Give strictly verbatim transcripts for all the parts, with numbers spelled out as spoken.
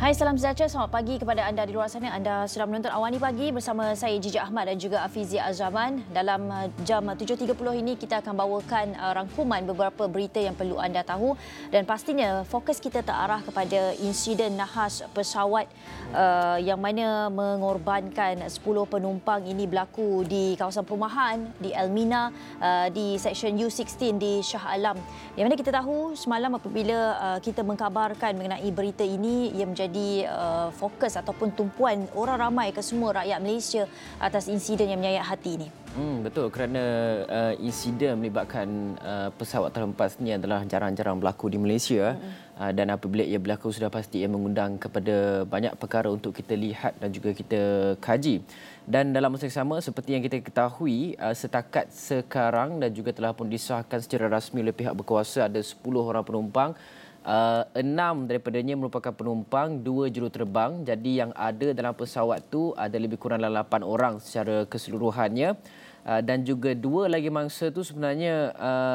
Hai, salam sejahtera. Selamat pagi kepada anda di luar sana. Anda sedang menonton Awani Pagi bersama saya Jijak Ahmad dan juga Afizia Azraman. Dalam jam tujuh tiga puluh ini kita akan bawakan rangkuman beberapa berita yang perlu anda tahu, dan pastinya fokus kita terarah kepada insiden nahas pesawat uh, yang mana mengorbankan sepuluh penumpang. Ini berlaku di kawasan perumahan di Elmina, uh, di Seksyen U enam belas di Shah Alam. Yang mana kita tahu semalam apabila uh, kita mengkabarkan mengenai berita ini, ia menjadi jadi uh, fokus ataupun tumpuan orang ramai ke semua rakyat Malaysia atas insiden yang menyayat hati ini. Hmm, betul, kerana uh, insiden melibatkan uh, pesawat terhempas ini adalah jarang-jarang berlaku di Malaysia. Mm-hmm. uh, dan apabila ia berlaku, sudah pasti ia mengundang kepada banyak perkara untuk kita lihat dan juga kita kaji. Dan dalam masa yang sama, seperti yang kita ketahui, uh, setakat sekarang dan juga telah pun disahkan secara rasmi oleh pihak berkuasa, ada sepuluh orang penumpang. Uh, enam daripadanya merupakan penumpang, dua juruterbang. Jadi yang ada dalam pesawat tu ada lebih kurang lapan orang secara keseluruhannya. Uh, dan juga dua lagi mangsa tu sebenarnya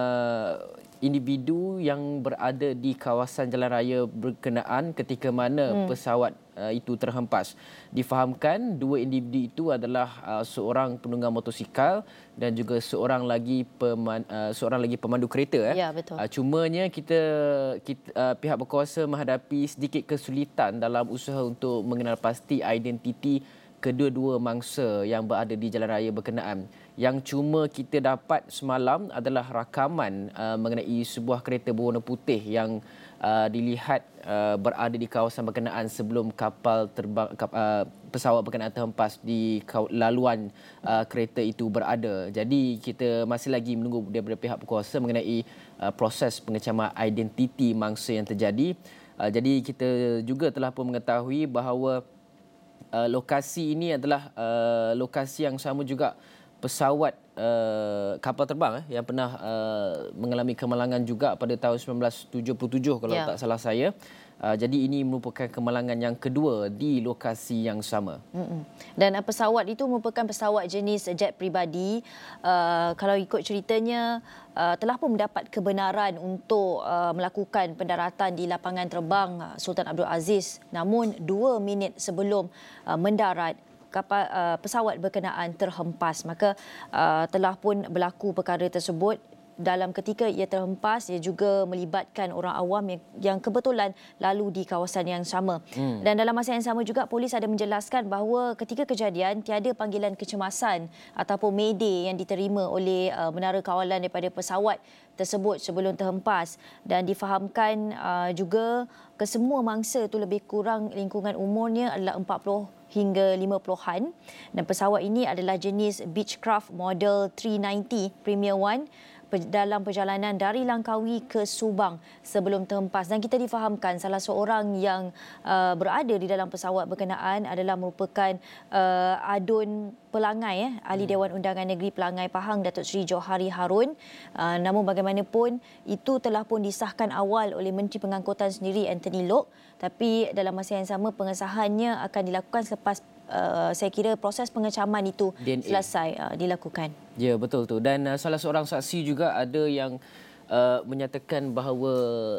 uh, individu yang berada di kawasan jalan raya berkenaan ketika mana hmm. pesawat uh, itu terhempas. Difahamkan dua individu itu adalah uh, seorang penunggang motosikal dan juga seorang lagi peman, uh, seorang lagi pemandu kereta. Eh. Ya, betul. Uh, cumanya kita, kita uh, pihak berkuasa menghadapi sedikit kesulitan dalam usaha untuk mengenal pasti identiti kedua-dua mangsa yang berada di jalan raya berkenaan. Yang cuma kita dapat semalam adalah rakaman uh, mengenai sebuah kereta berwarna putih yang uh, dilihat uh, berada di kawasan berkenaan sebelum kapal terbang kap, uh, pesawat berkenaan terhempas di laluan uh, kereta itu berada. Jadi kita masih lagi menunggu daripada pihak berkuasa mengenai uh, proses pengecaman identiti mangsa yang terjadi. Uh, jadi kita juga telah pun mengetahui bahawa Uh, lokasi ini adalah uh, lokasi yang sama juga pesawat uh, kapal terbang eh, yang pernah uh, mengalami kemalangan juga pada tahun sembilan belas tujuh puluh tujuh kalau yeah. tak salah saya. Uh, jadi ini merupakan kemalangan yang kedua di lokasi yang sama. Mm-mm. Dan uh, pesawat itu merupakan pesawat jenis jet peribadi. Uh, kalau ikut ceritanya, uh, telah pun mendapat kebenaran untuk uh, melakukan pendaratan di lapangan terbang uh, Sultan Abdul Aziz. Namun dua minit sebelum uh, mendarat, kapal uh, pesawat berkenaan terhempas. Maka uh, telah pun berlaku perkara tersebut. Dalam ketika ia terhempas, ia juga melibatkan orang awam yang, yang kebetulan lalu di kawasan yang sama. Hmm. Dan dalam masa yang sama juga, polis ada menjelaskan bahawa ketika kejadian, tiada panggilan kecemasan ataupun mayday yang diterima oleh uh, menara kawalan daripada pesawat tersebut sebelum terhempas. Dan difahamkan uh, juga kesemua mangsa itu lebih kurang lingkungan umurnya adalah empat puluh hingga lima puluhan. Dan pesawat ini adalah jenis Beechcraft model tiga sembilan puluh Premier One dalam perjalanan dari Langkawi ke Subang sebelum terhempas. Dan kita difahamkan salah seorang yang uh, berada di dalam pesawat berkenaan adalah merupakan uh, Adun Pelangai, eh, Ahli Dewan Undangan Negeri Pelangai Pahang, Datuk Seri Johari Harun. Uh, namun bagaimanapun, itu telah pun disahkan awal oleh Menteri Pengangkutan sendiri, Anthony Loke. Tapi dalam masa yang sama, pengesahannya akan dilakukan selepas Uh, saya kira proses pengecaman itu D N A selesai uh, dilakukan. Ya, betul tu. Dan uh, salah seorang saksi juga ada yang uh, menyatakan bahawa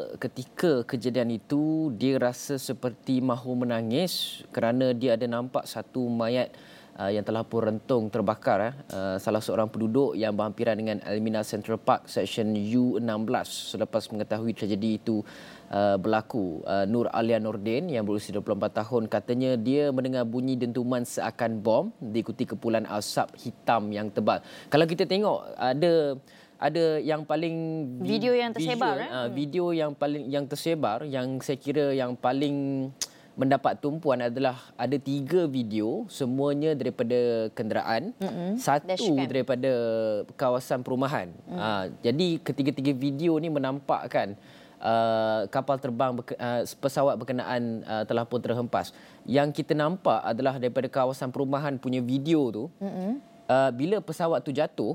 ketika kejadian itu dia rasa seperti mahu menangis kerana dia ada nampak satu mayat uh, yang telah pun rentung terbakar. Eh. Uh, salah seorang penduduk yang berhampiran dengan Elmina Central Park Seksyen U enam belas selepas mengetahui tragedi itu Uh, berlaku. Uh, Nur Alia Nordin yang berusia dua puluh empat tahun katanya dia mendengar bunyi dentuman seakan bom diikuti kepulan asap hitam yang tebal. Kalau kita tengok ada ada yang paling video yang tersebar visual, eh? uh, video yang paling yang tersebar yang saya kira yang paling mendapat tumpuan adalah ada tiga video, semuanya daripada kenderaan, mm-hmm. satu Dashcam. daripada kawasan perumahan. Mm. Uh, jadi ketiga-tiga video ni menampakkan Uh, kapal terbang uh, pesawat berkenaan uh, telah pun terhempas. Yang kita nampak adalah daripada kawasan perumahan punya video tu, mm-hmm. uh, bila pesawat tu jatuh,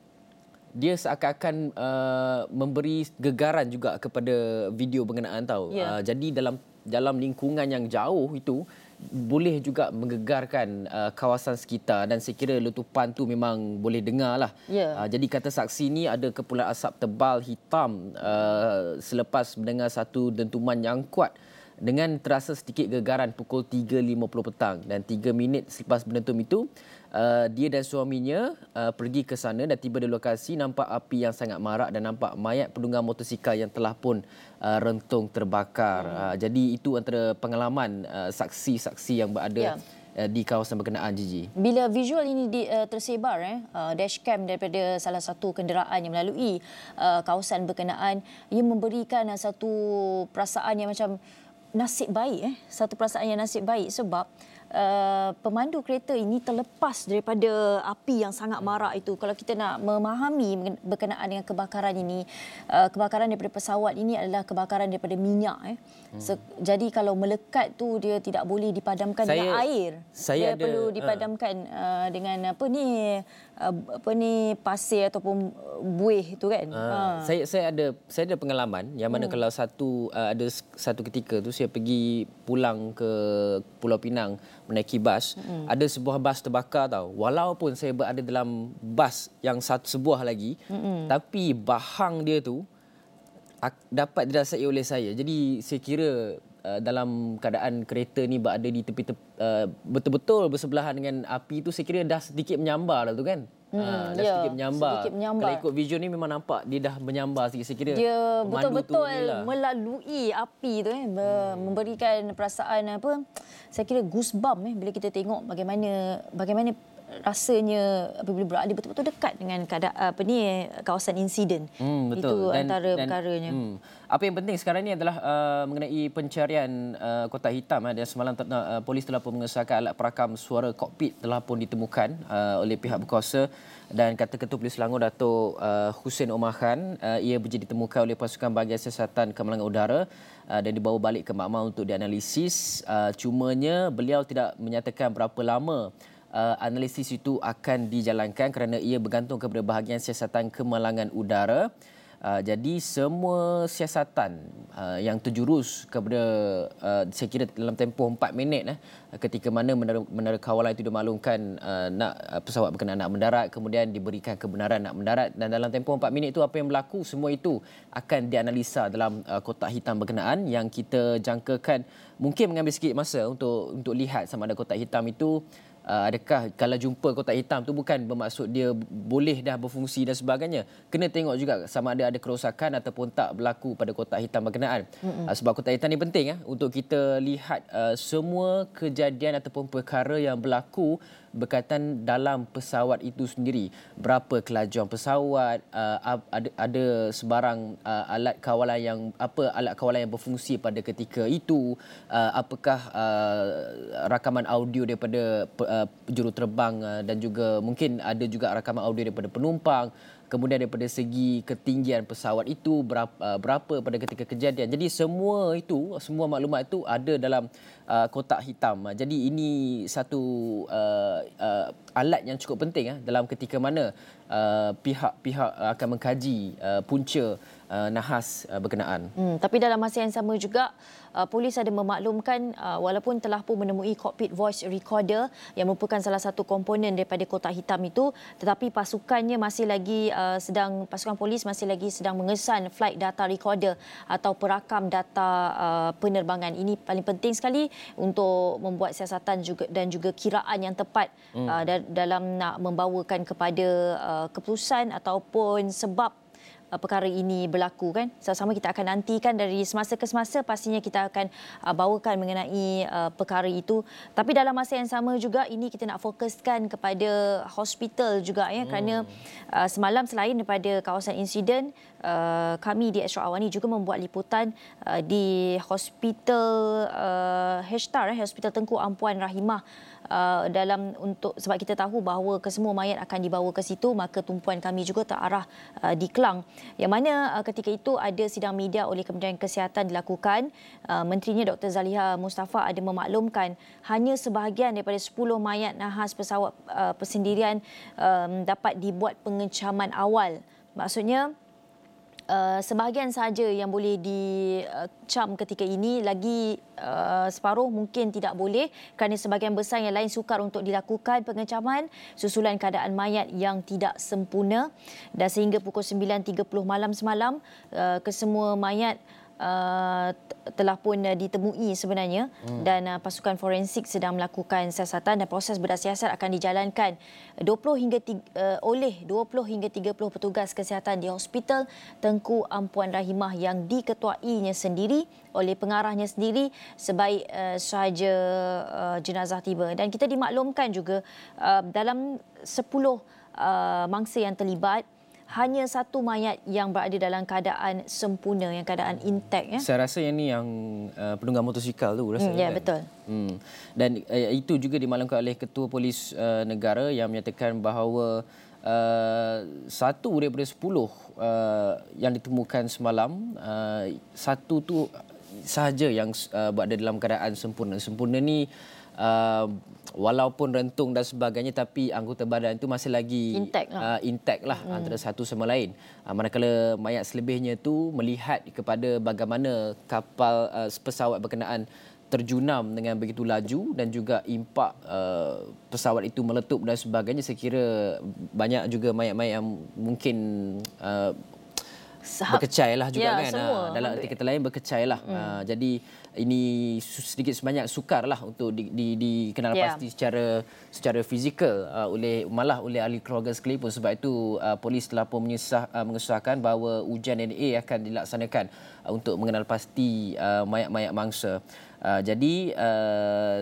dia seakan-akan uh, memberi gegaran juga kepada video berkenaan tahu. Yeah. Uh, jadi dalam dalam lingkungan yang jauh itu boleh juga menggegarkan uh, kawasan sekitar, dan saya kira letupan tu memang boleh dengar lah. Yeah. Uh, jadi kata saksi ni ada kepulan asap tebal hitam uh, selepas mendengar satu dentuman yang kuat dengan terasa sedikit gegaran pukul tiga lima puluh petang dan tiga minit selepas berdentum itu, uh, dia dan suaminya uh, pergi ke sana dan tiba di lokasi, nampak api yang sangat marak dan nampak mayat penunggang motosikal yang telah pun uh, rentung terbakar. Hmm. Uh, jadi itu antara pengalaman uh, saksi-saksi yang berada yeah. di kawasan berkenaan, Gigi. Bila visual ini di, uh, tersebar, eh, uh, dashcam daripada salah satu kenderaan yang melalui uh, kawasan berkenaan, ia memberikan uh, satu perasaan yang macam nasib baik, eh, satu perasaan yang nasib baik sebab Uh, pemandu kereta ini terlepas daripada api yang sangat marak itu. Kalau kita nak memahami berkenaan dengan kebakaran ini, uh, kebakaran daripada pesawat ini adalah kebakaran daripada minyak. Eh. Hmm. So, jadi kalau melekat tu dia tidak boleh dipadamkan saya, dengan air. Saya dia ada, perlu dipadamkan uh, uh, dengan apa ni uh, apa ni pasir ataupun buih itu kan. Uh, uh. Saya saya ada saya ada pengalaman yang mana hmm. kalau satu uh, ada satu ketika tu saya pergi pulang ke Pulau Pinang menaiki bas, mm. ada sebuah bas terbakar tau. Walaupun saya berada dalam bas yang satu sebuah lagi, mm. tapi bahang dia tu dapat dirasai oleh saya. Jadi saya kira uh, dalam keadaan kereta ni berada di tepi tepi, uh, betul-betul bersebelahan dengan api tu, saya kira dah sedikit menyambar dah tu kan. Hmm, ha, dah ya, sedikit menyambar. sedikit menyambar. Kalau ikut visual ni memang nampak dia dah menyambar sikit. Saya kira dia betul-betul melalui api tu, eh, hmm. memberikan perasaan apa? Saya kira goosebump, eh, bila kita tengok bagaimana bagaimana rasanya apabila berada betul-betul dekat dengan keadaan apa ni kawasan insiden. Hmm, betul. Itu dan, antara dan, perkaranya. Hmm, apa yang penting sekarang ni adalah uh, mengenai pencarian uh, kotak hitam. Uh, dan semalam uh, polis telah pun mengesahkan alat perakam suara kokpit telah pun ditemukan uh, oleh pihak berkuasa, dan kata Ketua Polis Selangor Datuk uh, Hussein Omar Khan, uh, ia berjaya ditemukan oleh pasukan bahagian siasatan kemalangan udara uh, dan dibawa balik ke makmal untuk dianalisis. Uh, cumanya beliau tidak menyatakan berapa lama Uh, analisis itu akan dijalankan kerana ia bergantung kepada bahagian siasatan kemalangan udara. Uh, jadi semua siasatan uh, yang terjurus kepada uh, saya kira dalam tempoh empat minit eh, ketika mana menara, menara kawalan itu dimaklumkan uh, nak uh, pesawat berkenaan nak mendarat, kemudian diberikan kebenaran nak mendarat, dan dalam tempoh empat minit itu apa yang berlaku, semua itu akan dianalisa dalam uh, kotak hitam berkenaan yang kita jangkakan mungkin mengambil sikit masa untuk untuk lihat sama ada kotak hitam itu Uh, adakah kalau jumpa kotak hitam tu bukan bermaksud dia boleh dah berfungsi dan sebagainya. Kena tengok juga sama ada ada kerosakan ataupun tak berlaku pada kotak hitam berkenaan. Uh, sebab kotak hitam ni penting eh, untuk kita lihat uh, semua kejadian ataupun perkara yang berlaku berkaitan dalam pesawat itu sendiri. Berapa kelajuan pesawat, uh, ada, ada sebarang uh, alat kawalan yang apa alat kawalan yang berfungsi pada ketika itu, uh, apakah uh, rakaman audio daripada uh, juruterbang uh, dan juga mungkin ada juga rakaman audio daripada penumpang. Kemudian daripada segi ketinggian pesawat itu berapa, uh, berapa pada ketika kejadian. Jadi semua itu, semua maklumat itu ada dalam uh, kotak hitam. Jadi ini satu uh, uh, alat yang cukup penting uh, dalam ketika mana uh, pihak-pihak akan mengkaji uh, punca uh, nahas uh, berkenaan. Hmm, tapi dalam masa yang sama juga, uh, polis ada memaklumkan uh, walaupun telah pun menemui cockpit voice recorder yang merupakan salah satu komponen daripada kotak hitam itu, tetapi pasukannya masih lagi uh, sedang pasukan polis masih lagi sedang mengesan flight data recorder atau perakam data uh, penerbangan. Ini paling penting sekali untuk membuat siasatan juga dan juga kiraan yang tepat hmm. uh, dalam nak membawakan kepada uh, keputusan ataupun sebab perkara ini berlaku kan. Sama-sama kita akan nantikan dari semasa ke semasa, pastinya kita akan uh, bawakan mengenai uh, perkara itu. Tapi dalam masa yang sama juga ini kita nak fokuskan kepada hospital juga ya, hmm. kerana uh, semalam selain daripada kawasan insiden, uh, kami di Astro Awani juga membuat liputan uh, di hospital uh, H-T A R, eh, Hospital Tengku Ampuan Rahimah. Uh, dalam untuk sebab kita tahu bahawa kesemua mayat akan dibawa ke situ, maka tumpuan kami juga terarah uh, di Klang, yang mana uh, ketika itu ada sidang media oleh Kementerian Kesihatan dilakukan. Uh, Menterinya Doktor Zaliha Mustafa ada memaklumkan hanya sebahagian daripada sepuluh mayat nahas pesawat uh, persendirian um, dapat dibuat pengecaman awal. Maksudnya Uh, sebahagian sahaja yang boleh dicam ketika ini, lagi uh, separuh mungkin tidak boleh kerana sebahagian besar yang lain sukar untuk dilakukan pengecaman susulan keadaan mayat yang tidak sempurna. Dan sehingga pukul sembilan tiga puluh malam semalam, uh, kesemua mayat uh, telah pun uh, ditemui sebenarnya hmm. dan uh, pasukan forensik sedang melakukan siasatan dan proses bedah siasat akan dijalankan dua puluh hingga tiga, uh, oleh dua puluh hingga tiga puluh petugas kesihatan di Hospital Tengku Ampuan Rahimah yang diketuainya sendiri oleh pengarahnya sendiri sebaik uh, sahaja uh, jenazah tiba. Dan kita dimaklumkan juga uh, dalam sepuluh uh, mangsa yang terlibat, hanya satu mayat yang berada dalam keadaan sempurna, yang keadaan intact. Ya? Saya rasa yang ni yang uh, penunggang motosikal tu rasa. Hmm, ya, kan? betul. Hmm. Dan uh, itu juga dimaklumkan oleh Ketua Polis uh, Negara yang menyatakan bahawa uh, satu daripada sepuluh uh, yang ditemukan semalam, uh, satu tu sahaja yang uh, berada dalam keadaan sempurna. Sempurna ni uh, walaupun rentung dan sebagainya, tapi anggota badan itu masih lagi intact lah, uh, intact lah hmm. antara satu sama lain. Uh, manakala mayat selebihnya tu melihat kepada bagaimana kapal uh, pesawat berkenaan terjunam dengan begitu laju dan juga impak uh, pesawat itu meletup dan sebagainya. Saya kira banyak juga mayat-mayat yang mungkin uh, Sahab. berkecai lah juga, ya, kan semua. Ha, dalam arti kata lain berkecai lah. Hmm. Ha, jadi ini sedikit sebanyak sukar lah untuk di, di, dikenal yeah. pasti secara secara fizikal uh, oleh malah oleh ahli keluarga sekalipun. Sebab itu uh, polis telah pun menyesah, uh, mengesahkan bahawa ujian D N A akan dilaksanakan uh, untuk mengenal pasti uh, mayat-mayat mangsa. Uh, jadi uh,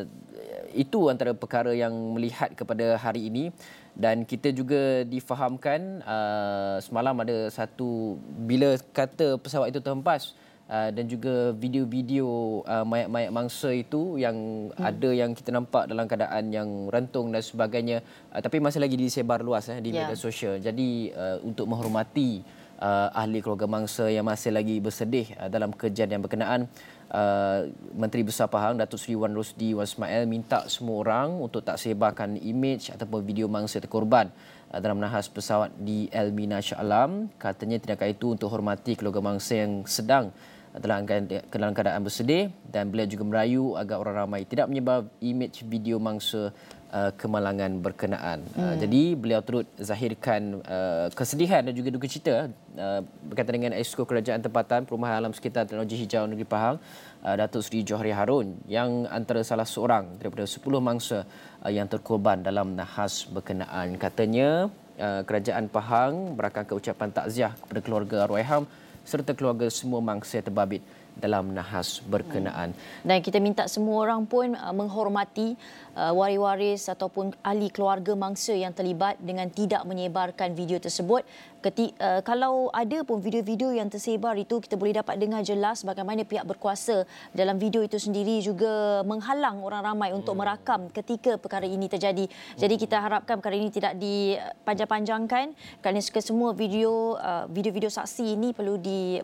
itu antara perkara yang melihat kepada hari ini. Dan kita juga difahamkan uh, semalam ada satu, bila kata pesawat itu terhempas uh, dan juga video-video uh, mayat-mayat mangsa itu yang hmm. ada yang kita nampak dalam keadaan yang rentung dan sebagainya, uh, tapi masih lagi disebar luas eh, di yeah. media sosial. Jadi uh, untuk menghormati uh, ahli keluarga mangsa yang masih lagi bersedih uh, dalam kejadian yang berkenaan, Uh, Menteri Besar Pahang Datuk Seri Wan Rosdi Wan Ismail minta semua orang untuk tak sebarkan imej ataupun video mangsa terkorban uh, dalam nahas pesawat di Elmina Shah Alam. Katanya tindakan itu untuk hormati keluarga mangsa yang sedang dalam keadaan bersedih, dan beliau juga merayu agar orang ramai tidak menyebar imej video mangsa uh, kemalangan berkenaan. Hmm. Uh, jadi beliau turut zahirkan uh, kesedihan dan juga duka cita uh, berkaitan dengan Esko Kerajaan Tempatan Perumahan Alam Sekitar Teknologi Hijau Negeri Pahang, uh, Datuk Seri Johari Harun, yang antara salah seorang daripada sepuluh mangsa uh, yang terkorban dalam nahas berkenaan. Katanya uh, Kerajaan Pahang berakankan ucapan takziah kepada keluarga arwah serta keluarga semua mangsa yang terbabit dalam nahas berkenaan. Dan kita minta semua orang pun uh, menghormati uh, waris-waris ataupun ahli keluarga mangsa yang terlibat dengan tidak menyebarkan video tersebut. Keti, uh, kalau ada pun video-video yang tersebar itu, kita boleh dapat dengar jelas bagaimana pihak berkuasa dalam video itu sendiri juga menghalang orang ramai untuk merakam ketika perkara ini terjadi. Jadi kita harapkan perkara ini tidak dipanjang-panjangkan, kerana semua video uh, video-video saksi ini perlu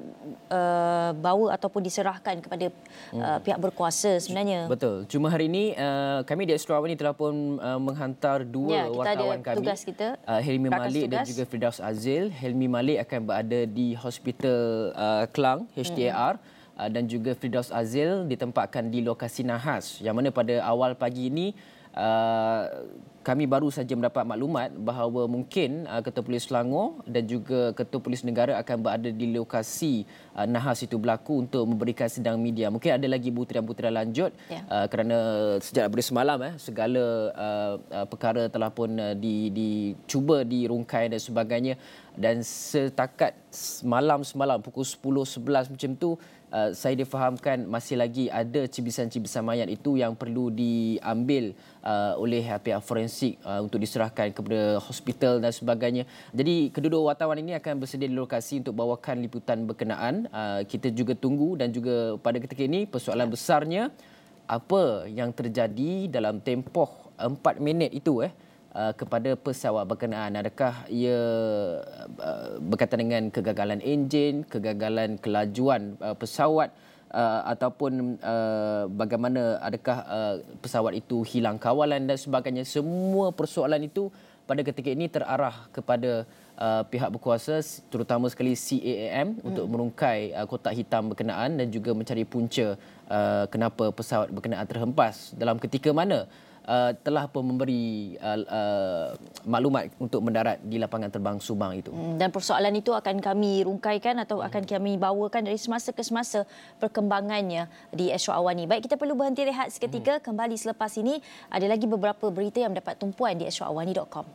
dibawa uh, ataupun diserahkan kepada uh, pihak berkuasa sebenarnya. Betul. Cuma hari ini uh, kami di Astro Awal ini telah pun uh, menghantar dua ya, wartawan kami, tugas kita, uh, Helmi Malik tugas. dan juga Firdaus Azil. Helmi Malik akan berada di Hospital uh, Klang H T A R hmm. uh, dan juga Firdaus Azil ditempatkan di lokasi nahas, yang mana pada awal pagi ini uh, kami baru saja mendapat maklumat bahawa mungkin uh, Ketua Polis Selangor dan juga Ketua Polis Negara akan berada di lokasi uh, nahas itu berlaku untuk memberikan sidang media. Mungkin ada lagi butiran-butiran lanjut yeah. uh, kerana sejak daripada semalam eh, segala uh, uh, perkara telah pun uh, di, dicuba dirungkai dan sebagainya. Dan setakat malam semalam pukul sepuluh sebelas macam tu, uh, saya difahamkan masih lagi ada cibisan-cibisan mayat itu yang perlu diambil uh, oleh pihak forensik uh, untuk diserahkan kepada hospital dan sebagainya. Jadi kedua-dua wartawan ini akan bersedia di lokasi untuk bawakan liputan berkenaan. Uh, kita juga tunggu, dan juga pada ketika ini persoalan besarnya, apa yang terjadi dalam tempoh empat minit itu eh Uh, kepada pesawat berkenaan. Adakah ia uh, berkaitan dengan kegagalan enjin, kegagalan kelajuan uh, pesawat, uh, ataupun uh, bagaimana adakah uh, pesawat itu hilang kawalan dan sebagainya. Semua persoalan itu pada ketika ini terarah kepada uh, pihak berkuasa, terutama sekali C A A M hmm. untuk merungkai uh, kotak hitam berkenaan dan juga mencari punca uh, kenapa pesawat berkenaan terhempas dalam ketika mana uh, telah pun memberi uh, uh, maklumat untuk mendarat di lapangan terbang Subang itu. Dan persoalan itu akan kami rungkaikan atau akan kami bawakan dari semasa ke semasa perkembangannya di Astro Awani. Baik, kita perlu berhenti rehat seketika. Kembali selepas ini ada lagi beberapa berita yang mendapat tumpuan di astro awani dot com.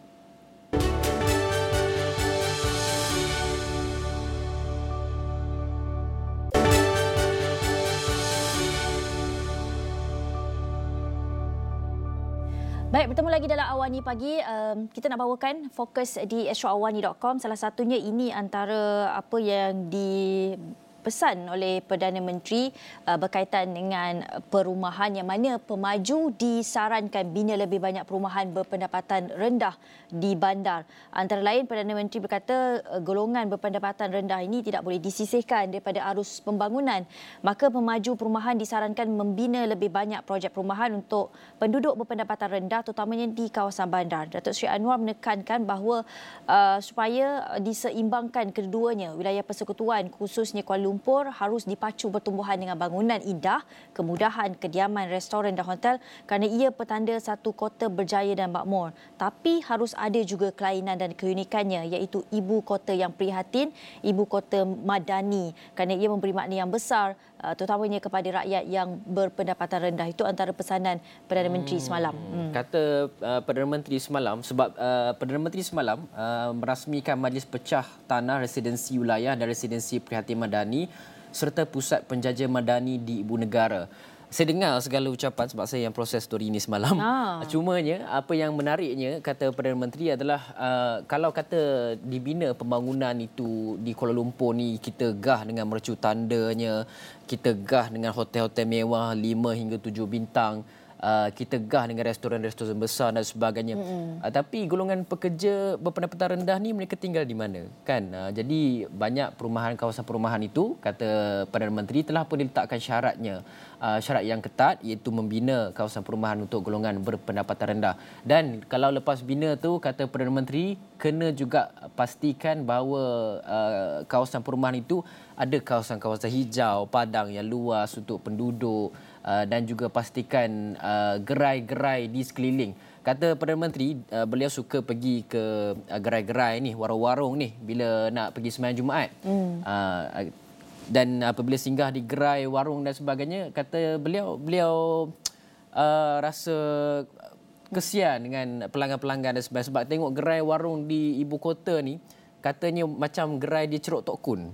Baik, bertemu lagi dalam Awani Pagi. Um, kita nak bawakan fokus di astro awani dot com. Salah satunya ini antara apa yang dipesan oleh Perdana Menteri uh, berkaitan dengan perumahan, yang mana pemaju disarankan bina lebih banyak perumahan berpendapatan rendah di bandar. Antara lain, Perdana Menteri berkata uh, golongan berpendapatan rendah ini tidak boleh disisihkan daripada arus pembangunan. Maka pemaju perumahan disarankan membina lebih banyak projek perumahan untuk penduduk berpendapatan rendah, terutamanya di kawasan bandar. Datuk Seri Anwar menekankan bahawa uh, supaya diseimbangkan keduanya, wilayah persekutuan khususnya Kuala Lumpur harus dipacu pertumbuhan dengan bangunan indah, kemudahan, kediaman, restoran dan hotel kerana ia petanda satu kota berjaya dan makmur. Tapi harus ada juga kelainan dan keunikannya, iaitu ibu kota yang prihatin, ibu kota madani, kerana ia memberi makna yang besar terutamanya kepada rakyat yang berpendapatan rendah. Itu antara pesanan Perdana Menteri semalam. Hmm. Kata uh, Perdana Menteri semalam, sebab uh, Perdana Menteri semalam uh, merasmikan Majlis Pecah Tanah Residensi Wilayah dan Residensi Prihatin Madani serta Pusat Penjaja Madani di Ibu Negara. Saya dengar segala ucapan sebab saya yang proses story ini semalam. Ah. Cumanya apa yang menariknya kata Perdana Menteri adalah uh, kalau kata dibina pembangunan itu di Kuala Lumpur ni, kita gah dengan mercu tandanya, kita gah dengan hotel-hotel mewah lima hingga tujuh bintang, uh, kita gah dengan restoran-restoran besar dan sebagainya. Mm-hmm. Uh, tapi golongan pekerja berpendapatan rendah ni mereka tinggal di mana? Kan? Uh, jadi banyak perumahan, kawasan perumahan itu kata Perdana Menteri telah pun diletakkan syaratnya. Uh, syarat yang ketat, iaitu membina kawasan perumahan untuk golongan berpendapatan rendah. Dan kalau lepas bina tu, kata Perdana Menteri, kena juga pastikan bahawa uh, kawasan perumahan itu ada kawasan-kawasan hijau, padang yang luas untuk penduduk, uh, dan juga pastikan uh, gerai-gerai di sekeliling. Kata Perdana Menteri, uh, beliau suka pergi ke uh, gerai-gerai ni, warung-warung ni bila nak pergi sembahyang Jumaat. Hmm. Uh, dan apabila singgah di gerai, warung dan sebagainya, kata beliau beliau uh, rasa kesian dengan pelanggan-pelanggan dan sebagainya, sebab tengok gerai warung di ibu kota ni katanya macam gerai di Ceruk Tok Kun.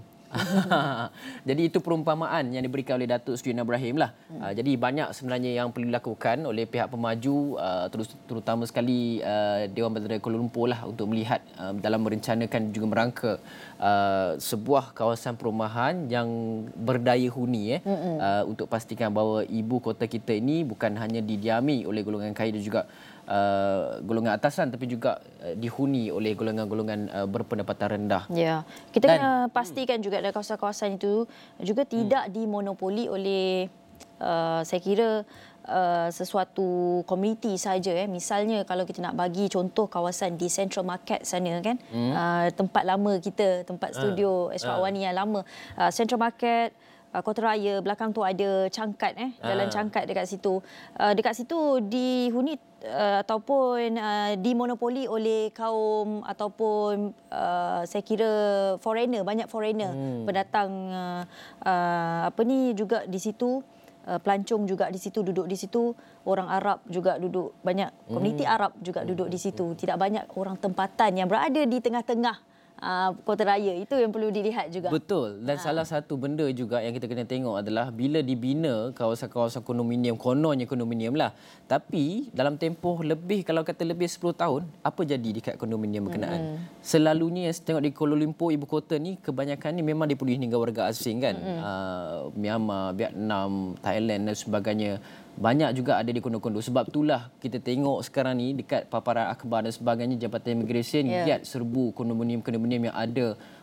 Jadi itu perumpamaan yang diberikan oleh Datuk Seri Anwar Ibrahim lah. Hmm. Uh, jadi banyak sebenarnya yang perlu dilakukan oleh pihak pemaju, uh, terus, terutama sekali uh, Dewan Bandaraya Kuala Lumpur lah, untuk melihat uh, dalam merencanakan juga merangka uh, sebuah kawasan perumahan yang berdaya huni eh, hmm. uh, untuk pastikan bahawa ibu kota kita ini bukan hanya didiami oleh golongan kaya dan juga Uh, golongan atasan, tapi juga uh, dihuni oleh golongan-golongan uh, berpendapatan rendah. Ya, kita Dan, kena pastikan juga dalam kawasan-kawasan itu juga tidak hmm. dimonopoli oleh uh, saya kira uh, sesuatu komuniti saja. Eh. Misalnya kalau kita nak bagi contoh kawasan di Central Market sana kan, hmm. uh, tempat lama kita, tempat studio uh, Astro Awani uh. yang lama, uh, Central Market, Kota Raya, belakang tu ada Cangkat, eh jalan ah. Cangkat dekat situ. Uh, dekat situ dihuni uh, ataupun uh, dimonopoli oleh kaum ataupun uh, saya kira foreigner, banyak foreigner hmm. pendatang uh, uh, apa ni juga di situ. Uh, pelancong juga di situ, duduk di situ. Orang Arab juga duduk, banyak komuniti hmm. Arab juga duduk di situ. Tidak banyak orang tempatan yang berada di tengah-tengah Uh, Kota Raya. Itu yang perlu dilihat juga. Betul. Dan ha. salah satu benda juga yang kita kena tengok adalah bila dibina kawasan-kawasan kondominium, kononnya kondominium lah, tapi dalam tempoh lebih, kalau kata lebih sepuluh tahun, apa jadi dekat kondominium berkenaan? Hmm. Selalunya yang tengok di Kuala Lumpur, ibu kota ni, kebanyakan ni memang dipenuhi dengan warga asing kan. Hmm. Uh, Myanmar, Vietnam, Thailand dan sebagainya. Banyak juga ada di kondo-kondo. Sebab itulah kita tengok sekarang ni dekat paparan akhbar dan sebagainya, Jabatan Imigresen yeah. giat serbu kondominium-kondominium yang ada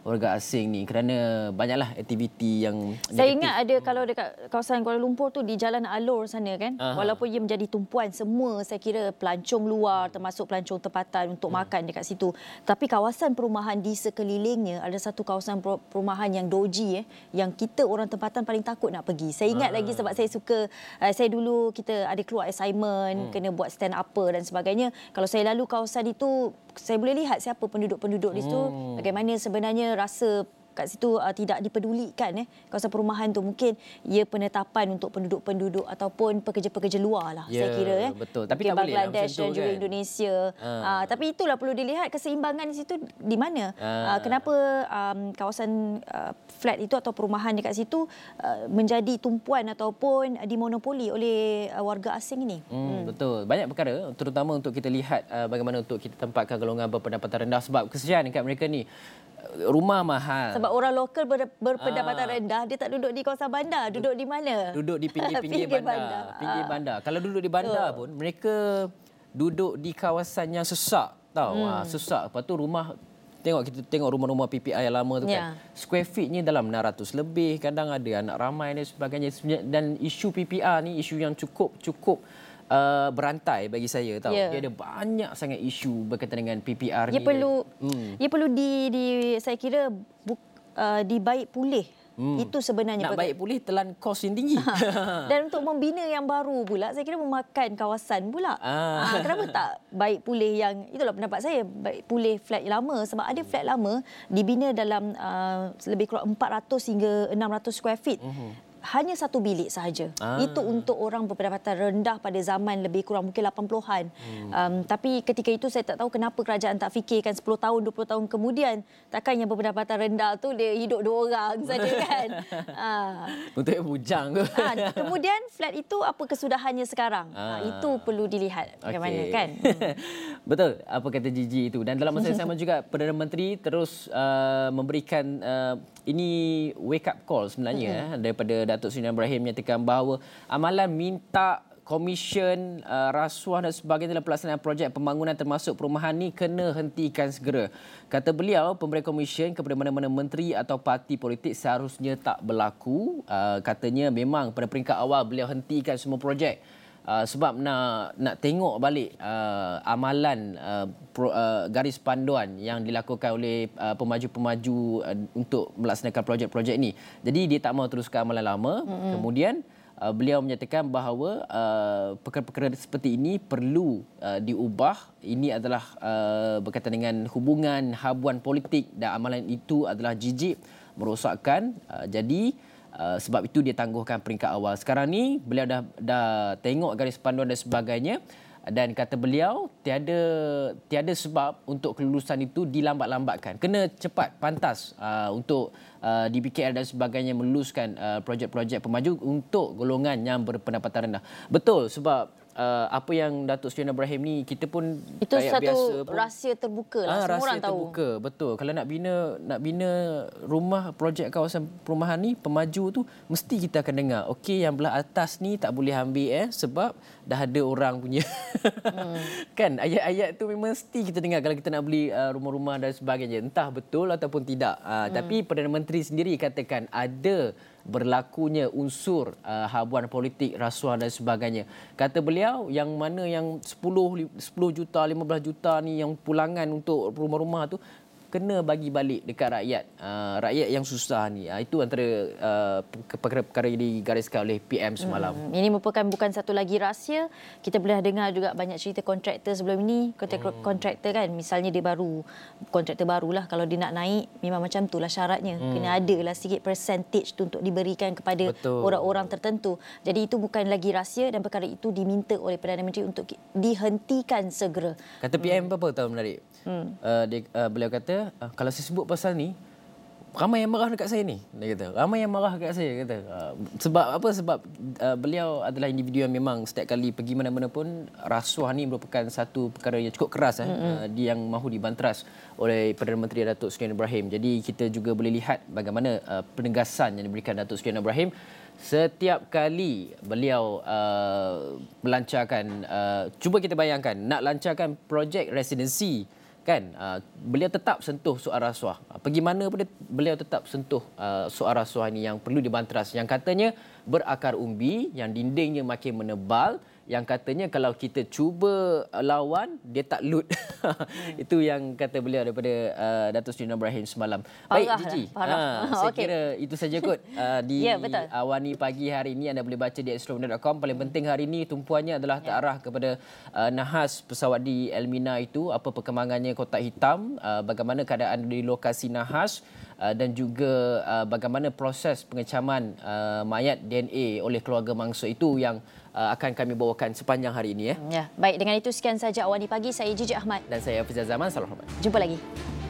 warga asing ni kerana banyaklah aktiviti yang Saya negatif. ingat ada kalau dekat kawasan Kuala Lumpur tu di Jalan Alor sana kan, Aha. walaupun ia menjadi tumpuan semua saya kira pelancong luar termasuk pelancong tempatan untuk hmm. makan dekat situ. Tapi kawasan perumahan di sekelilingnya ada satu kawasan perumahan yang doji eh yang kita orang tempatan paling takut nak pergi. Saya ingat ah. lagi sebab saya suka uh, saya dulu kita ada keluar assignment, hmm. kena buat stand upper dan sebagainya. Kalau saya lalu kawasan itu saya boleh lihat siapa penduduk-penduduk di situ, hmm. bagaimana sebenarnya rasa kat situ uh, tidak dipedulikan eh kawasan perumahan tu. Mungkin ia penetapan untuk penduduk-penduduk ataupun pekerja-pekerja luar lah yeah, saya kira eh. Betul. Tapi mungkin tak boleh Bangladesh dan juga kan? Indonesia. Uh. Uh, tapi itulah perlu dilihat keseimbangan di situ di mana. Uh. Uh, kenapa um, kawasan uh, flat itu atau perumahan dekat situ uh, menjadi tumpuan ataupun dimonopoli oleh uh, warga asing ini. Hmm, hmm. Betul. Banyak perkara terutama untuk kita lihat uh, bagaimana untuk kita tempatkan golongan berpendapatan rendah sebab kesian dekat mereka ni rumah mahal. Sebab orang lokal ber, berpendapatan ah. rendah, dia tak duduk di kawasan bandar. Duduk di mana? Duduk di pinggir-pinggir bandar. bandar. Pinggir ah. bandar. Kalau duduk di bandar oh. pun, mereka duduk di kawasan yang sesak. Tahu? Hmm. Ha, sesak. Lepas tu rumah, tengok kita tengok rumah-rumah P P I yang lama tu kan. Yeah. Square feetnya dalam enam ratus lebih. Kadang ada anak ramai dan sebagainya. Dan isu P P R ni, isu yang cukup-cukup Uh, berantai bagi saya tahu. Yeah. Dia ada banyak sangat isu berkaitan dengan P P R ia ni. Perlu, hmm. Ia perlu di, di saya kira buk, uh, dibaik pulih. Hmm. Itu sebenarnya. Nak baik pulih telan kos yang tinggi. Dan untuk membina yang baru pula, saya kira memakan kawasan pula. Ah. Ha, kenapa tak baik pulih yang, itulah pendapat saya, baik pulih flat yang lama. Sebab ada flat lama dibina dalam uh, lebih kurang empat ratus hingga enam ratus square feet. Uh-huh. Hanya satu bilik sahaja. Ah. Itu untuk orang berpendapatan rendah pada zaman lebih kurang mungkin lapan puluhan. Hmm. Um, tapi ketika itu saya tak tahu kenapa kerajaan tak fikirkan sepuluh tahun, dua puluh tahun kemudian takkan yang berpendapatan rendah tu dia hidup dua orang saja kan. ah. Untuk yang bujang tu. Ah, kemudian flat itu apa kesudahannya sekarang? Ah. Ah, itu perlu dilihat bagaimana okay. kan. Hmm. Betul apa kata Gigi itu. Dan dalam masa yang sama juga Perdana Menteri terus uh, memberikan uh, ini wake up call sebenarnya mm-hmm. daripada Datuk Seri Ibrahim menyatakan bahawa amalan minta komisen, uh, rasuah dan sebagainya dalam pelaksanaan projek pembangunan termasuk perumahan ni kena hentikan segera. Kata beliau, pemberian komisen kepada mana-mana menteri atau parti politik seharusnya tak berlaku. Uh, katanya memang pada peringkat awal beliau hentikan semua projek. Uh, sebab nak nak tengok balik uh, amalan uh, pro, uh, garis panduan yang dilakukan oleh uh, pemaju-pemaju uh, untuk melaksanakan projek-projek ini. Jadi dia tak mahu teruskan amalan lama. Mm-hmm. Kemudian uh, beliau menyatakan bahawa uh, perkara-perkara seperti ini perlu uh, diubah. Ini adalah uh, berkaitan dengan hubungan habuan politik dan amalan itu adalah jijik, merosakkan. Uh, jadi Uh, sebab itu dia tangguhkan peringkat awal. Sekarang ni beliau dah dah tengok garis panduan dan sebagainya dan kata beliau tiada tiada sebab untuk kelulusan itu dilambat-lambatkan. Kena cepat, pantas uh, untuk uh, di B K L dan sebagainya meluluskan uh, projek-projek pemaju untuk golongan yang berpendapatan rendah. Betul sebab Uh, apa yang Datuk Seri Ibrahim ni kita pun itu satu rahsia terbuka lah. Ah, semua orang tahu. Terbuka, betul. Kalau nak bina nak bina rumah projek kawasan perumahan ni pemaju tu mesti kita akan dengar. Okey yang belah atas ni tak boleh ambil eh sebab dah ada orang punya. Hmm. Kan ayat-ayat tu memang mesti kita dengar kalau kita nak beli uh, rumah-rumah dan sebagainya. Entah betul ataupun tidak. Uh, hmm. Tapi Perdana Menteri sendiri katakan ada berlakunya unsur uh, habuan politik, rasuah dan sebagainya. Kata beliau yang mana yang sepuluh juta, lima belas juta ni yang pulangan untuk rumah-rumah tu kena bagi balik dekat rakyat. Uh, rakyat yang susah ni. Uh, itu antara uh, perkara-perkara yang digariskan oleh P M semalam. Hmm. Ini merupakan bukan satu lagi rahsia. Kita boleh dengar juga banyak cerita kontraktor sebelum ini. Kontraktor, hmm. kontraktor kan, misalnya dia baru, kontraktor barulah. Kalau dia nak naik, memang macam itulah syaratnya. Hmm. Kena ada lah sikit percentage tu untuk diberikan kepada Betul. orang-orang tertentu. Jadi itu bukan lagi rahsia dan perkara itu diminta oleh Perdana Menteri untuk dihentikan segera. Kata P M hmm. apa tahu menarik? Hmm. Uh, dia, uh, beliau kata, Uh, kalau saya sebut pasal ni ramai yang marah dekat saya ni, dia kata ramai yang marah dekat saya kata uh, sebab apa sebab uh, beliau adalah individu yang memang setiap kali pergi mana-mana pun rasuah ni merupakan satu perkara yang cukup keras eh, mm-hmm. uh, dia yang mahu dibanteras oleh Perdana Menteri Datuk Seri Ibrahim. Jadi kita juga boleh lihat bagaimana uh, penegasan yang diberikan Datuk Seri Ibrahim setiap kali beliau uh, melancarkan uh, cuba kita bayangkan nak lancarkan projek residensi kan uh, beliau tetap sentuh soal rasuah. Pergi mana pun dia, beliau tetap sentuh uh, soal rasuah ini yang perlu dibanteras, yang katanya berakar umbi, yang dindingnya makin menebal, yang katanya kalau kita cuba lawan dia tak lut. hmm. Itu yang kata beliau daripada uh, Datuk Seri Nur Ibrahim semalam. Baik Gigi, ha, saya okay. kira itu saja kot uh, di yeah, Awani pagi hari ini. Anda boleh baca di astro benda dot com. Paling penting hari ini tumpuannya adalah yeah. terarah kepada uh, nahas pesawat di Elmina itu, apa perkembangannya kotak hitam, uh, bagaimana keadaan di lokasi nahas, uh, dan juga uh, bagaimana proses pengecaman uh, mayat D N A oleh keluarga mangsa itu yang uh, akan kami bawakan sepanjang hari ini. Ya. Ya. Baik, dengan itu sekian saja Awani Pagi. Saya Gigi Ahmad. Dan saya Hafizah Zaman. Salam hormat. Jumpa lagi.